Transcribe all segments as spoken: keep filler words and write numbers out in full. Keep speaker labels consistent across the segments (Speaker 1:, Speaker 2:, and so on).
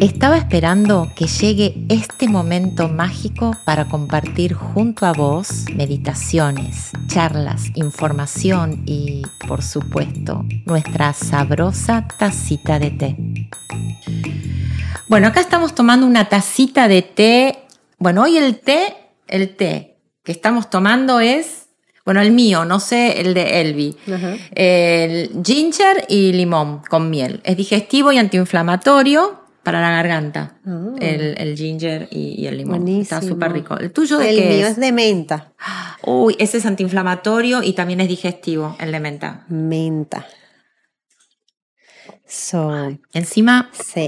Speaker 1: Estaba esperando que llegue este momento mágico para compartir junto a vos meditaciones, charlas, información y, por supuesto, nuestra sabrosa tacita de té. Bueno, acá estamos tomando una tacita de té. Bueno, hoy el té, el té que estamos tomando es, bueno, el mío, no sé, el de Elvi. Uh-huh. El ginger y limón con miel. Es digestivo y antiinflamatorio. Para la garganta, oh. el, el ginger y, y el limón. Buenísimo. Está súper rico. ¿El tuyo de
Speaker 2: el
Speaker 1: qué es?
Speaker 2: El mío es de menta.
Speaker 1: Uy, ese es antiinflamatorio y también es digestivo, el de menta.
Speaker 2: Menta. So,
Speaker 1: Ay, encima,
Speaker 2: sí.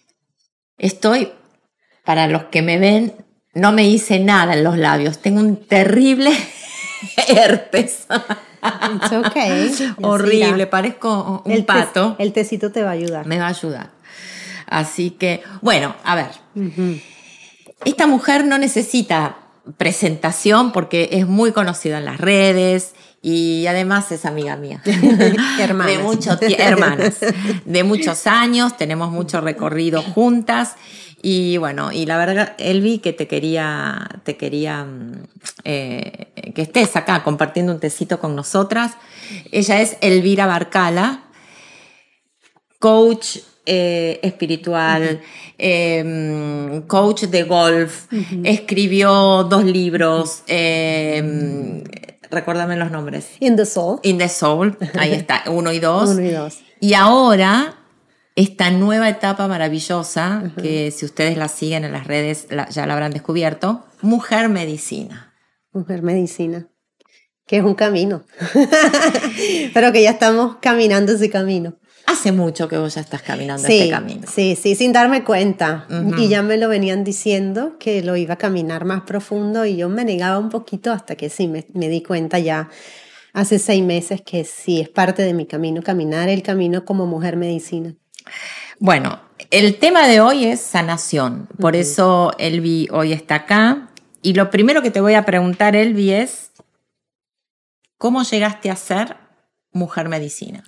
Speaker 1: Estoy, para los que me ven, no me hice nada en los labios. Tengo un terrible herpes.
Speaker 2: It's okay.
Speaker 1: Horrible, parezco un
Speaker 2: el
Speaker 1: pato.
Speaker 2: Te, el tecito te va a ayudar.
Speaker 1: Me va a ayudar. Así que, bueno, a ver,
Speaker 2: uh-huh.
Speaker 1: Esta mujer no necesita presentación porque es muy conocida en las redes y además es amiga mía.
Speaker 2: Hermanas.
Speaker 1: De mucho t- hermanas. De muchos años, tenemos mucho recorrido juntas y bueno, y la verdad, Elvi, que te quería, te quería eh, que estés acá compartiendo un tecito con nosotras. Ella es Elvira Barcala, coach Eh, espiritual, uh-huh. eh, coach de golf, uh-huh. Escribió dos libros, eh, recuérdame los nombres.
Speaker 2: In the Soul.
Speaker 1: In the Soul, ahí está, uno y dos.
Speaker 2: Uno y dos.
Speaker 1: Y ahora, esta nueva etapa maravillosa, uh-huh. que si ustedes la siguen en las redes la, ya la habrán descubierto, Mujer Medicina.
Speaker 2: Mujer Medicina, que es un camino, pero que ya estamos caminando ese camino.
Speaker 1: Hace mucho que vos ya estás caminando
Speaker 2: sí,
Speaker 1: este camino.
Speaker 2: Sí, sí, sin darme cuenta.
Speaker 1: Uh-huh.
Speaker 2: Y ya me lo venían diciendo que lo iba a caminar más profundo y yo me negaba un poquito hasta que sí me, me di cuenta ya hace seis meses que sí es parte de mi camino, caminar el camino como mujer medicina.
Speaker 1: Bueno, el tema de hoy es sanación. Por uh-huh. eso Elvi hoy está acá. Y lo primero que te voy a preguntar, Elvi, es ¿cómo llegaste a ser mujer medicina?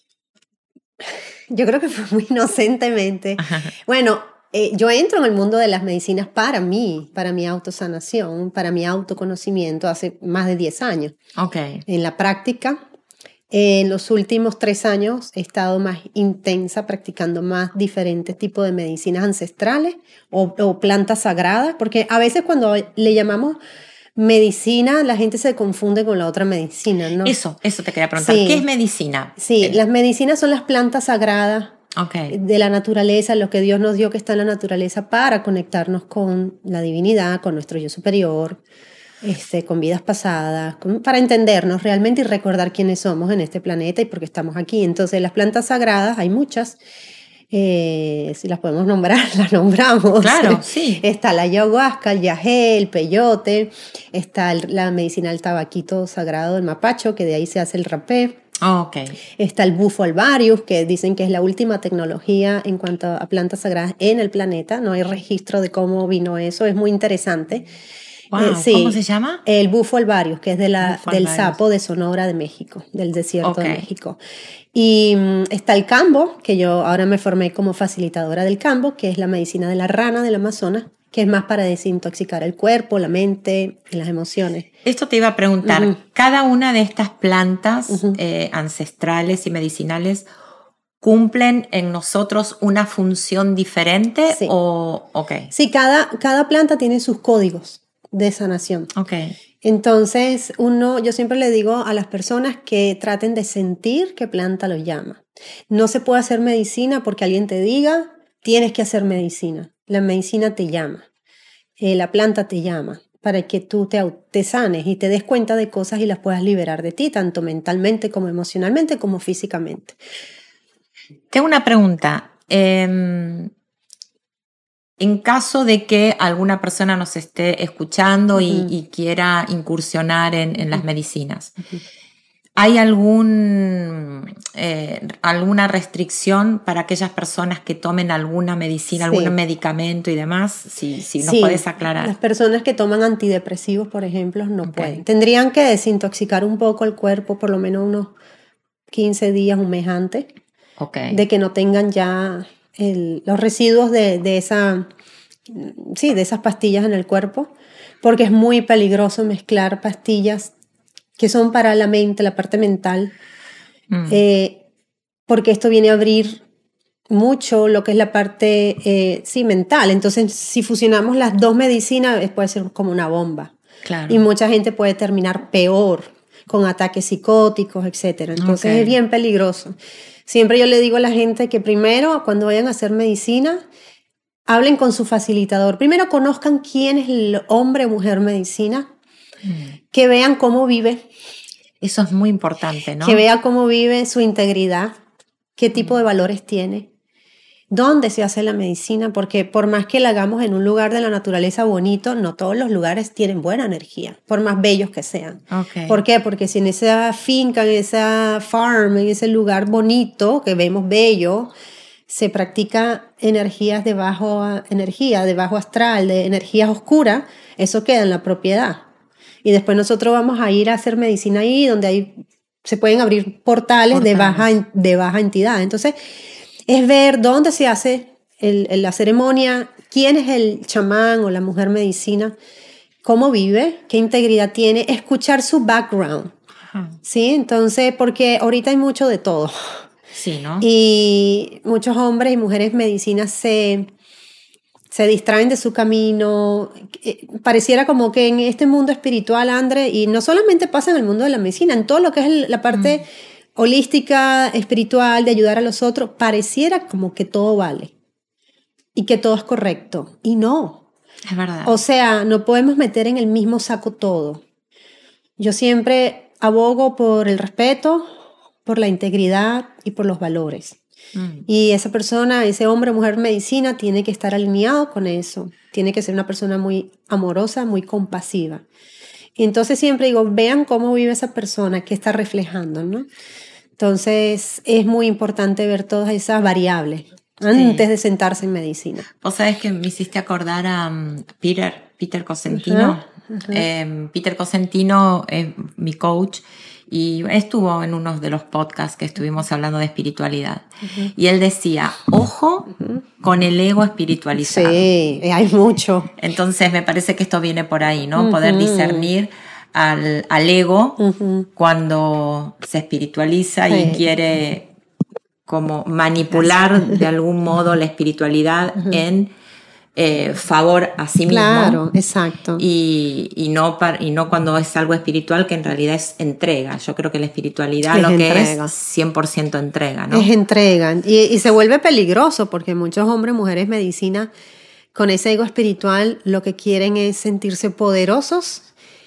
Speaker 2: Yo creo que fue muy inocentemente. Ajá. Bueno, eh, yo entro en el mundo de las medicinas para mí, para mi autosanación, para mi autoconocimiento hace más de diez años.
Speaker 1: Okay.
Speaker 2: En la práctica, eh, en los últimos tres años he estado más intensa practicando más diferentes tipos de medicinas ancestrales o, o plantas sagradas, porque a veces cuando le llamamos medicina, la gente se confunde con la otra medicina, ¿no?
Speaker 1: Eso, eso te quería preguntar. Sí. ¿Qué es medicina?
Speaker 2: Sí, las medicinas son las plantas sagradas
Speaker 1: okay.
Speaker 2: de la naturaleza, lo que Dios nos dio que está en la naturaleza para conectarnos con la divinidad, con nuestro yo superior, este, con vidas pasadas, con, para entendernos realmente y recordar quiénes somos en este planeta y por qué estamos aquí. Entonces, las plantas sagradas, hay muchas. Eh, si las podemos nombrar, las nombramos.
Speaker 1: Claro, sí.
Speaker 2: Está la ayahuasca, el yagé, el peyote, está el, la medicina del tabaquito sagrado del mapacho, que de ahí se hace el rapé.
Speaker 1: Oh, okay.
Speaker 2: Está el bufo alvarius, que dicen que es la última tecnología en cuanto a plantas sagradas en el planeta. No hay registro de cómo vino eso, es muy interesante.
Speaker 1: Wow, eh, sí, ¿cómo se llama?
Speaker 2: El bufo alvarius, que es de la, del sapo de Sonora de México, del desierto okay. de México. Y um, está el cambo, que yo ahora me formé como facilitadora del cambo, que es la medicina de la rana del Amazonas, que es más para desintoxicar el cuerpo, la mente y las emociones.
Speaker 1: Esto te iba a preguntar, uh-huh. ¿cada una de estas plantas uh-huh. eh, ancestrales y medicinales cumplen en nosotros una función diferente?
Speaker 2: Sí,
Speaker 1: o, okay.
Speaker 2: sí cada, cada planta tiene sus códigos de sanación.
Speaker 1: Okay.
Speaker 2: Entonces, uno, yo siempre le digo a las personas que traten de sentir qué planta los llama. No se puede hacer medicina porque alguien te diga, tienes que hacer medicina. La medicina te llama, eh, la planta te llama para que tú te, te sanes y te des cuenta de cosas y las puedas liberar de ti, tanto mentalmente como emocionalmente como físicamente.
Speaker 1: Tengo una pregunta. Eh... En caso de que alguna persona nos esté escuchando uh-huh. y, y quiera incursionar en, en las medicinas, uh-huh. ¿hay algún, eh, alguna restricción para aquellas personas que tomen alguna medicina, sí. algún medicamento y demás? Si, si nos sí. puedes aclarar.
Speaker 2: Las personas que toman antidepresivos, por ejemplo, no
Speaker 1: okay.
Speaker 2: pueden. Tendrían que desintoxicar un poco el cuerpo, por lo menos unos quince días, un mes antes,
Speaker 1: okay.
Speaker 2: de que no tengan ya el, los residuos de, de, esa, sí, de esas pastillas en el cuerpo, porque es muy peligroso mezclar pastillas que son para la mente, la parte mental, mm. eh, porque esto viene a abrir mucho lo que es la parte eh, sí, mental. Entonces, si fusionamos las dos medicinas, puede ser como una bomba.
Speaker 1: Claro.
Speaker 2: Y mucha gente puede terminar peor, con ataques psicóticos, etcétera. Entonces, okay. es bien peligroso. Siempre yo le digo a la gente que primero, cuando vayan a hacer medicina, hablen con su facilitador. Primero conozcan quién es el hombre o mujer medicina, mm. que vean cómo vive.
Speaker 1: Eso es muy importante, ¿no?
Speaker 2: Que vea cómo vive, su integridad, qué tipo mm. de valores tiene, dónde se hace la medicina, porque por más que la hagamos en un lugar de la naturaleza bonito, no todos los lugares tienen buena energía, por más bellos que sean.
Speaker 1: Okay.
Speaker 2: ¿Por qué? Porque si en esa finca, en esa farm, en ese lugar bonito que vemos bello, se practica energías de bajo energía, de bajo astral, de energías oscuras, eso queda en la propiedad. Y después nosotros vamos a ir a hacer medicina ahí, donde hay, se pueden abrir portales, portales. De, baja, de baja entidad. Entonces, es ver dónde se hace el, el, la ceremonia, quién es el chamán o la mujer medicina, cómo vive, qué integridad tiene, escuchar su background. Ajá. ¿Sí? Entonces, porque ahorita hay mucho de todo.
Speaker 1: Sí, ¿no?
Speaker 2: Y muchos hombres y mujeres medicinas se, se distraen de su camino. Pareciera como que en este mundo espiritual, Andre, y no solamente pasa en el mundo de la medicina, en todo lo que es la parte mm. holística, espiritual, de ayudar a los otros, pareciera como que todo vale y que todo es correcto. Y no.
Speaker 1: Es verdad.
Speaker 2: O sea, no podemos meter en el mismo saco todo. Yo siempre abogo por el respeto, por la integridad y por los valores. Mm. Y esa persona, ese hombre o mujer medicina tiene que estar alineado con eso. Tiene que ser una persona muy amorosa, muy compasiva. Y entonces siempre digo, vean cómo vive esa persona, qué está reflejando, ¿no? Entonces es muy importante ver todas esas variables antes sí. de sentarse en medicina.
Speaker 1: Vos sabés que me hiciste acordar a um, Peter, Peter Cosentino. Uh-huh, uh-huh. Eh, Peter Cosentino es mi coach. Y estuvo en uno de los podcasts que estuvimos hablando de espiritualidad. Uh-huh. Y él decía, ojo uh-huh. con el ego espiritualizado.
Speaker 2: Sí, hay mucho.
Speaker 1: Entonces me parece que esto viene por ahí, ¿no? Uh-huh. Poder discernir al, al ego uh-huh. cuando se espiritualiza sí. y quiere como manipular de algún modo la espiritualidad uh-huh. en Eh, favor a sí mismo.
Speaker 2: Claro, exacto.
Speaker 1: Y, y, no par, y no cuando es algo espiritual que en realidad es entrega. Yo creo que la espiritualidad es lo entrega. Que es cien por ciento entrega, ¿no?
Speaker 2: Es entrega. Y, y se vuelve peligroso porque muchos hombres, mujeres, medicina, con ese ego espiritual lo que quieren es sentirse poderosos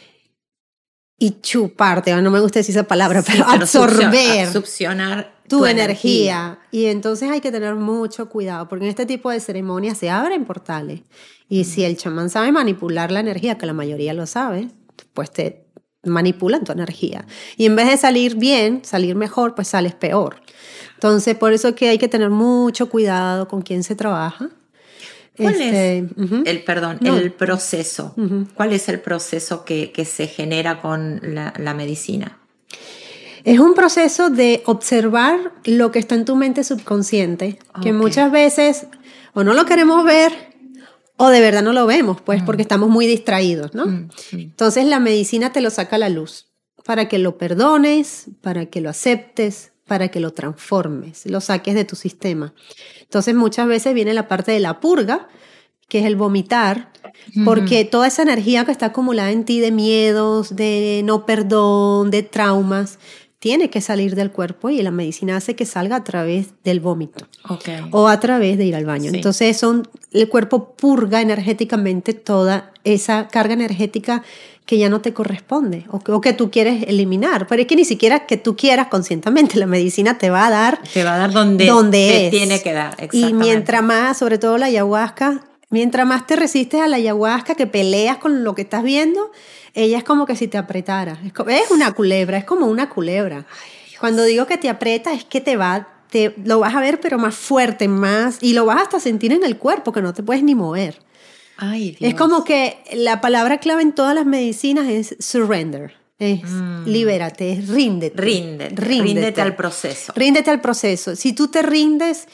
Speaker 2: y chuparte. No me gusta decir esa palabra, sí, pero, pero absorber.
Speaker 1: Succionar
Speaker 2: tu, tu energía. energía. Y entonces hay que tener mucho cuidado, porque en este tipo de ceremonias se abren portales. Y mm. si el chamán sabe manipular la energía, que la mayoría lo sabe, pues te manipulan tu energía. Y en vez de salir bien, salir mejor, pues sales peor. Entonces, por eso es que hay que tener mucho cuidado con quién se trabaja.
Speaker 1: ¿Cuál
Speaker 2: este,
Speaker 1: es uh-huh. el, perdón, no. el proceso? Uh-huh. ¿Cuál es el proceso que, que se genera con la, la medicina?
Speaker 2: Es un proceso de observar lo que está en tu mente subconsciente, okay. que muchas veces o no lo queremos ver o de verdad no lo vemos, pues, mm. porque estamos muy distraídos, ¿no? Mm. Entonces la medicina te lo saca a la luz para que lo perdones, para que lo aceptes, para que lo transformes, lo saques de tu sistema. Entonces muchas veces viene la parte de la purga, que es el vomitar, mm-hmm. porque toda esa energía que está acumulada en ti de miedos, de no perdón, de traumas, tiene que salir del cuerpo y la medicina hace que salga a través del vómito
Speaker 1: okay.
Speaker 2: o a través de ir al baño. Sí. Entonces son, el cuerpo purga energéticamente toda esa carga energética que ya no te corresponde o que, o que tú quieres eliminar. Pero es que ni siquiera que tú quieras conscientemente, la medicina te va a dar
Speaker 1: te va a dar donde,
Speaker 2: donde
Speaker 1: te
Speaker 2: es.
Speaker 1: tiene que dar.
Speaker 2: Y mientras más, sobre todo la ayahuasca, mientras más te resistes a la ayahuasca, que peleas con lo que estás viendo, ella es como que si te apretara. Es, como, es una culebra, es como una culebra. Ay, cuando digo que te aprieta es que te va, te, lo vas a ver pero más fuerte, más, y lo vas hasta sentir en el cuerpo, que no te puedes ni mover.
Speaker 1: Ay, Dios.
Speaker 2: Es como que la palabra clave en todas las medicinas es surrender. Es mm. libérate, es ríndete.
Speaker 1: Ríndete.
Speaker 2: Ríndete.
Speaker 1: Ríndete al proceso.
Speaker 2: Ríndete al proceso. Si tú te rindes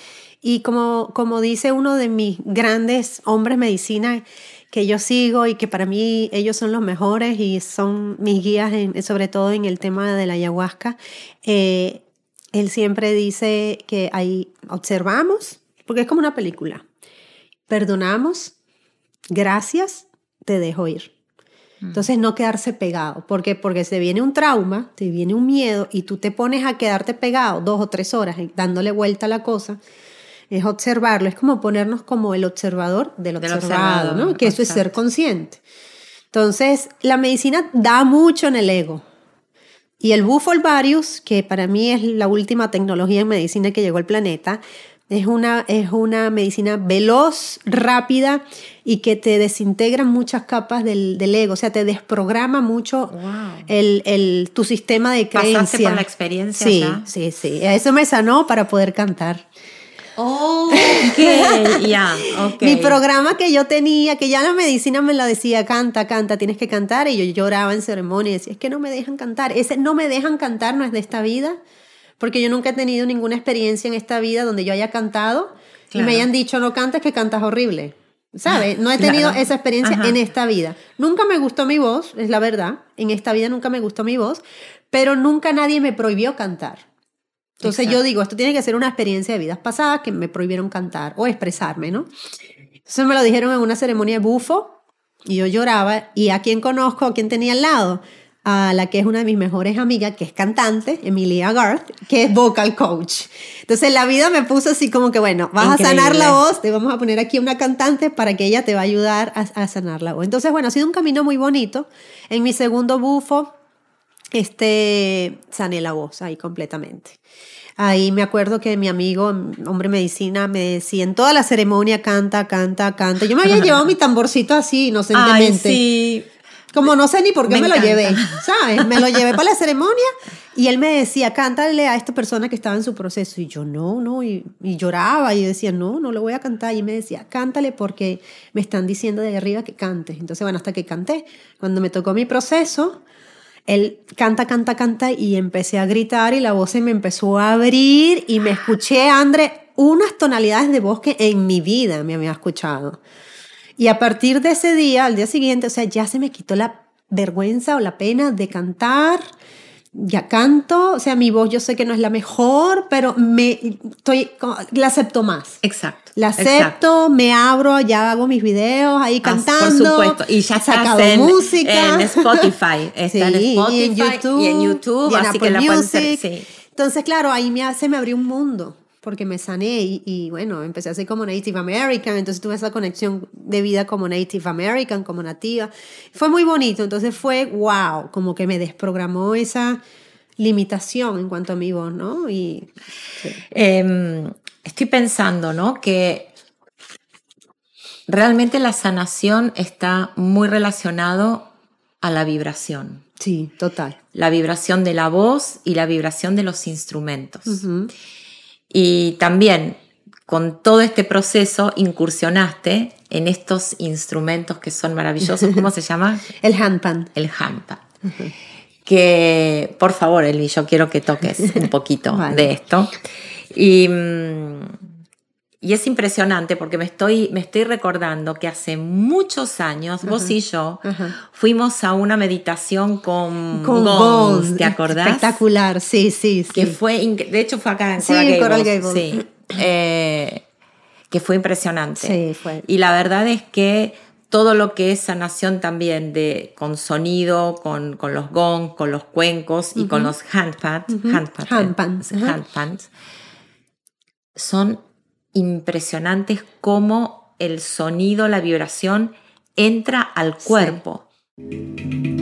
Speaker 2: Y como, como dice uno de mis grandes hombres medicina que yo sigo y que para mí ellos son los mejores y son mis guías, en, sobre todo en el tema de la ayahuasca, eh, él siempre dice que ahí observamos, porque es como una película, perdonamos, gracias, te dejo ir. Entonces no quedarse pegado, porque porque se viene un trauma, te viene un miedo y tú te pones a quedarte pegado dos o tres horas dándole vuelta a la cosa, es observarlo, es como ponernos como el observador del, del observado, observado, ¿no? Que eso exacto. Es ser consciente. Entonces la medicina da mucho en el ego. Y el Bufo alvarius, que para mí es la última tecnología en medicina que llegó al planeta, es una, es una medicina veloz, rápida y que te desintegra muchas capas del, del ego, o sea, te desprograma mucho wow. el, el, tu sistema de creencia.
Speaker 1: ¿Pasaste por la experiencia
Speaker 2: sí,
Speaker 1: ya?
Speaker 2: Sí, sí, eso me sanó para poder cantar.
Speaker 1: Oh, ok, ya, yeah, ok.
Speaker 2: Mi programa que yo tenía, que ya la medicina me la decía, canta, canta, tienes que cantar, y yo lloraba en ceremonia y decía, es que no me dejan cantar, ese no me dejan cantar no es de esta vida, porque yo nunca he tenido ninguna experiencia en esta vida donde yo haya cantado claro. y me hayan dicho, no cantes, que cantas horrible, ¿sabes? No he tenido claro. esa experiencia Ajá. en esta vida. Nunca me gustó mi voz, es la verdad, en esta vida nunca me gustó mi voz, pero nunca nadie me prohibió cantar. Entonces Exacto. yo digo, esto tiene que ser una experiencia de vidas pasadas que me prohibieron cantar o expresarme, ¿no? Entonces me lo dijeron en una ceremonia de Bufo y yo lloraba. ¿Y a quién conozco? ¿A quién tenía al lado? A la que es una de mis mejores amigas, que es cantante, Emilia Garth, que es vocal coach. Entonces la vida me puso así como que, bueno, vas Increíble. A sanar la voz, te vamos a poner aquí una cantante para que ella te va a ayudar a, a sanar la voz. Entonces, bueno, ha sido un camino muy bonito. En mi segundo Bufo, este, sané la voz ahí completamente. Ahí me acuerdo que mi amigo, hombre medicina, me decía en toda la ceremonia, canta, canta, canta. Yo me había llevado mi tamborcito así, inocentemente.
Speaker 1: Ay, sí.
Speaker 2: Como no sé ni por qué me,
Speaker 1: me
Speaker 2: lo llevé, ¿sabes? Me lo llevé para la ceremonia y él me decía, cántale a esta persona que estaba en su proceso. Y yo, no, no, y, y lloraba y yo decía, no, no lo voy a cantar. Y él me decía, cántale porque me están diciendo de ahí arriba que cantes. Entonces, bueno, hasta que canté. Cuando me tocó mi proceso, él canta, canta, canta y empecé a gritar y la voz se me empezó a abrir y me escuché, André, unas tonalidades de voz que en mi vida me había escuchado. Y a partir de ese día, al día siguiente, o sea, ya se me quitó la vergüenza o la pena de cantar. Ya canto, o sea, mi voz yo sé que no es la mejor, pero me estoy, la acepto más.
Speaker 1: Exacto.
Speaker 2: La acepto,
Speaker 1: exacto.
Speaker 2: me abro, ya hago mis videos ahí cantando.
Speaker 1: Por supuesto, y ya
Speaker 2: estás
Speaker 1: en,
Speaker 2: música.
Speaker 1: en Spotify. Está
Speaker 2: sí,
Speaker 1: en Spotify
Speaker 2: y en YouTube.
Speaker 1: Y en YouTube,
Speaker 2: y en
Speaker 1: así
Speaker 2: Apple
Speaker 1: que la pueden
Speaker 2: Music.
Speaker 1: hacer, sí.
Speaker 2: Entonces, claro, ahí me, se me abrió un mundo. Porque me sané y, y bueno, empecé a ser como Native American, entonces tuve esa conexión de vida como Native American, como nativa. Fue muy bonito, entonces fue wow, como que me desprogramó esa limitación en cuanto a mi voz, ¿no? Y, sí.
Speaker 1: eh, estoy pensando, ¿no? Que realmente la sanación está muy relacionado a la vibración.
Speaker 2: Sí, total.
Speaker 1: La vibración de la voz y la vibración de los instrumentos.
Speaker 2: Uh-huh.
Speaker 1: Y también con todo este proceso incursionaste en estos instrumentos que son maravillosos. ¿Cómo se llama?
Speaker 2: El handpan.
Speaker 1: El handpan. Uh-huh. Que, por favor, Elvi, yo quiero que toques un poquito vale. de esto. Y, y es impresionante porque me estoy, me estoy recordando que hace muchos años, uh-huh. vos y yo, uh-huh. fuimos a una meditación con,
Speaker 2: con
Speaker 1: gongs,
Speaker 2: gongs.
Speaker 1: ¿te acordás?
Speaker 2: Espectacular, sí, sí, sí.
Speaker 1: Que fue, de hecho fue acá en
Speaker 2: sí,
Speaker 1: Coral Gables.
Speaker 2: Coral Gables.
Speaker 1: Sí, eh, que fue impresionante.
Speaker 2: Sí, fue.
Speaker 1: Y la verdad es que todo lo que es sanación también de, con sonido, con, con los gongs, con los cuencos uh-huh. y con los handpans,
Speaker 2: uh-huh.
Speaker 1: handpans,
Speaker 2: handpans,
Speaker 1: uh-huh. handpans, son impresionantes cómo el sonido, la vibración entra al cuerpo. Sí.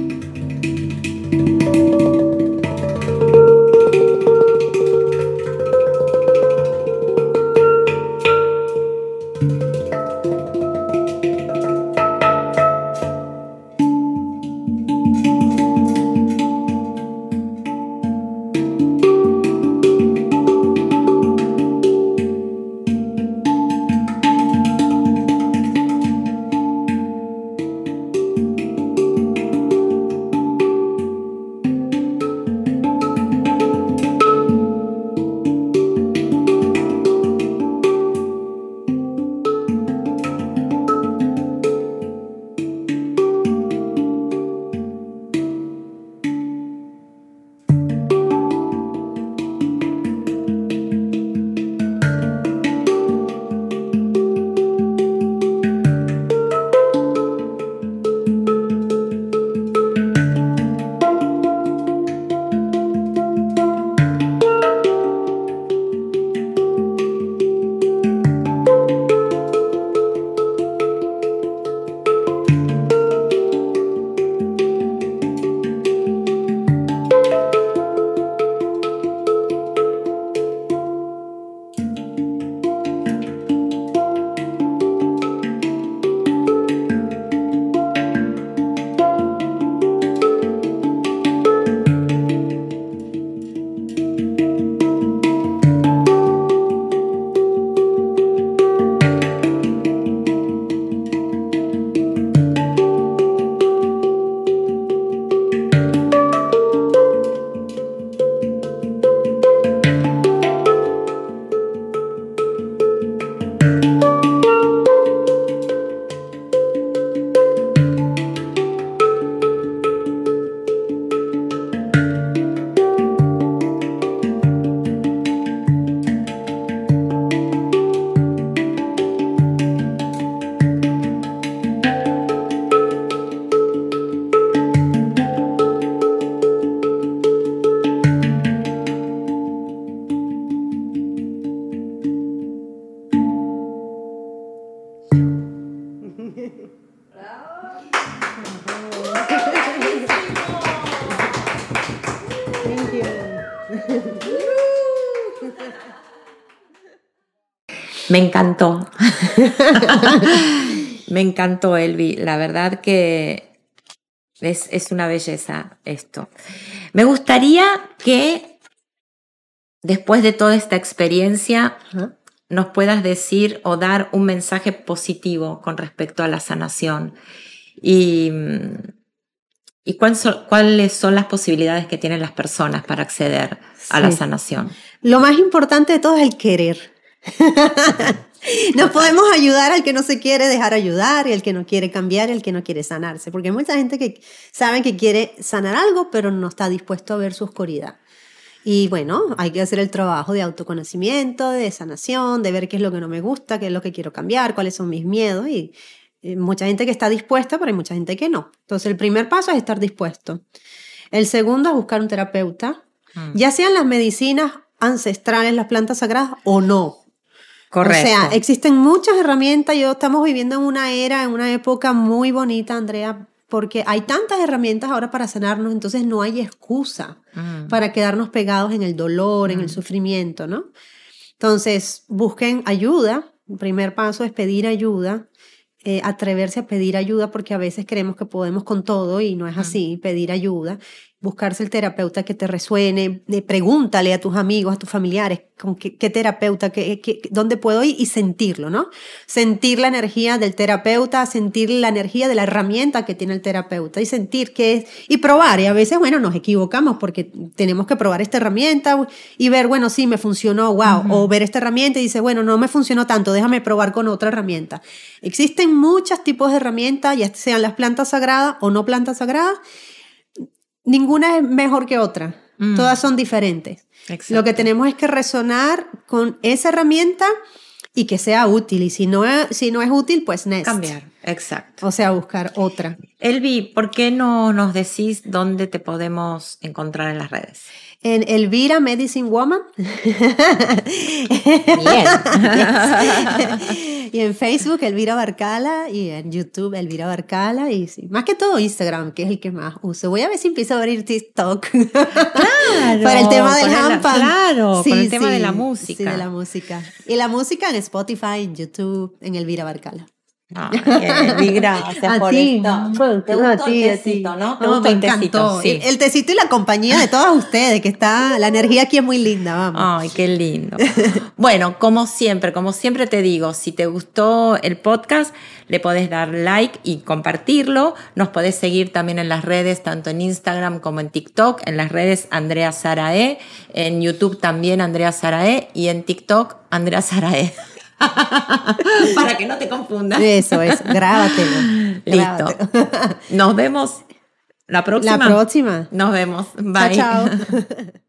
Speaker 2: Thank you.
Speaker 1: Me encantó. Me encantó, Elvi. La verdad que es, es una belleza esto. Me gustaría que después de toda esta experiencia
Speaker 2: Ajá.
Speaker 1: nos puedas decir o dar un mensaje positivo con respecto a la sanación y, y cuál son, cuáles son las posibilidades que tienen las personas para acceder a
Speaker 2: Sí.
Speaker 1: la sanación.
Speaker 2: Lo más importante de todo es el querer. No podemos ayudar al que no se quiere dejar ayudar, y al que no quiere cambiar, y al que no quiere sanarse, porque hay mucha gente que sabe que quiere sanar algo, pero no está dispuesto a ver su oscuridad. Y bueno, hay que hacer el trabajo de autoconocimiento, de sanación, de ver qué es lo que no me gusta, qué es lo que quiero cambiar, cuáles son mis miedos, y, y mucha gente que está dispuesta, pero hay mucha gente que no. Entonces el primer paso es estar dispuesto. El segundo es buscar un terapeuta, mm. ya sean las medicinas ancestrales, las plantas sagradas o no.
Speaker 1: Correcto.
Speaker 2: O sea, existen muchas herramientas. Yo estamos viviendo en una era, en una época muy bonita, Andrea, porque hay tantas herramientas ahora para sanarnos, entonces no hay excusa mm. para quedarnos pegados en el dolor, mm. en el sufrimiento, ¿no? Entonces, busquen ayuda. El primer paso es pedir ayuda, eh, atreverse a pedir ayuda, porque a veces creemos que podemos con todo y no es así, mm. pedir ayuda. Buscarse el terapeuta que te resuene, eh, pregúntale a tus amigos, a tus familiares, con qué, qué terapeuta, qué, qué, dónde puedo ir y sentirlo, ¿no? Sentir la energía del terapeuta, sentir la energía de la herramienta que tiene el terapeuta y sentir qué es, y probar. Y a veces, bueno, nos equivocamos porque tenemos que probar esta herramienta y ver, bueno, sí, me funcionó, wow. Uh-huh. O ver esta herramienta y dice, bueno, no me funcionó tanto, déjame probar con otra herramienta. Existen muchos tipos de herramientas, ya sean las plantas sagradas o no plantas sagradas. Ninguna es mejor que otra, mm. todas son diferentes. Exacto. Lo que tenemos es que resonar con esa herramienta y que sea útil, y si no es, si no es útil, pues next.
Speaker 1: Cambiar, exacto.
Speaker 2: O sea, buscar otra.
Speaker 1: Elvi, ¿por qué no nos decís dónde te podemos encontrar en las redes?
Speaker 2: En Elvira Medicine Woman.
Speaker 1: Bien.
Speaker 2: Y en Facebook, Elvira Barcala, y en YouTube, Elvira Barcala, y sí, más que todo Instagram, que es el que más uso. Voy a ver si empiezo a abrir TikTok.
Speaker 1: Claro.
Speaker 2: Para el tema del
Speaker 1: handpan. Claro,
Speaker 2: sí,
Speaker 1: con el tema
Speaker 2: sí,
Speaker 1: de la música.
Speaker 2: Sí, de la música. Y la música en Spotify, en YouTube, en Elvira Barcala.
Speaker 1: Ay, Elvi, gracias
Speaker 2: a
Speaker 1: por
Speaker 2: ti.
Speaker 1: esto. Te gustó
Speaker 2: ti,
Speaker 1: el tecito, ¿no? Te
Speaker 2: no,
Speaker 1: gustó
Speaker 2: me
Speaker 1: el
Speaker 2: encantó.
Speaker 1: tecito, sí.
Speaker 2: el, el tecito y la compañía de todas ustedes, que está, la energía aquí es muy linda, vamos.
Speaker 1: Ay, qué lindo. Bueno, como siempre, como siempre te digo, si te gustó el podcast, le podés dar like y compartirlo. Nos podés seguir también en las redes, tanto en Instagram como en TikTok. En las redes Andrea Sarae, en YouTube también Andrea Sarae y en TikTok Andrea Sarae. Para que no te confundas.
Speaker 2: Eso es, grábatelo.
Speaker 1: Listo. Grábatelo. Nos vemos la próxima.
Speaker 2: La próxima.
Speaker 1: Nos vemos. Bye.
Speaker 2: Chao, chao.